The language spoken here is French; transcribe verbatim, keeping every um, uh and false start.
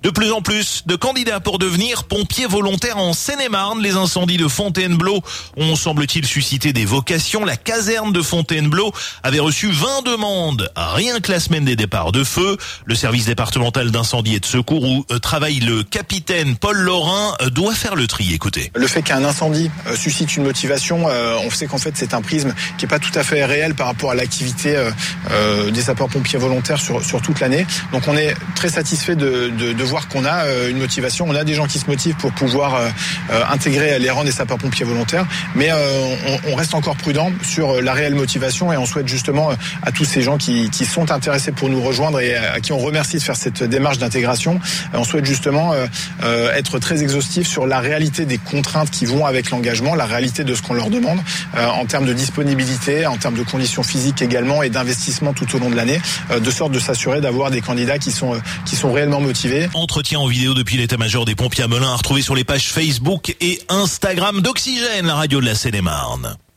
De plus en plus de candidats pour devenir pompiers volontaires en Seine-et-Marne. Les incendies de Fontainebleau ont, semble-t-il, suscité des vocations. La caserne de Fontainebleau avait reçu vingt demandes, rien que la semaine des départs de feu. Le service départemental d'incendie et de secours où travaille le capitaine Paul Laurin doit faire le tri. Écoutez. Le fait qu'un incendie suscite une motivation, on sait qu'en fait c'est un prisme qui est pas tout à fait réel par rapport à l'activité des sapeurs-pompiers volontaires sur, sur toute l'année. Donc on est très satisfait de, de, de voir qu'on a une motivation, on a des gens qui se motivent pour pouvoir euh, intégrer les rangs des sapeurs-pompiers volontaires, mais euh, on, on reste encore prudent sur la réelle motivation et on souhaite justement à tous ces gens qui, qui sont intéressés pour nous rejoindre et à qui on remercie de faire cette démarche d'intégration, on souhaite justement euh, euh, être très exhaustif sur la réalité des contraintes qui vont avec l'engagement, la réalité de ce qu'on leur demande euh, en termes de disponibilité, en termes de conditions physiques également et d'investissement tout au long de l'année, euh, de sorte de s'assurer d'avoir des candidats qui sont, euh, qui sont réellement motivés. Entretien en vidéo depuis l'état-major des pompiers à Melun à retrouver sur les pages Facebook et Instagram d'Oxygène, la radio de la Seine-et-Marne.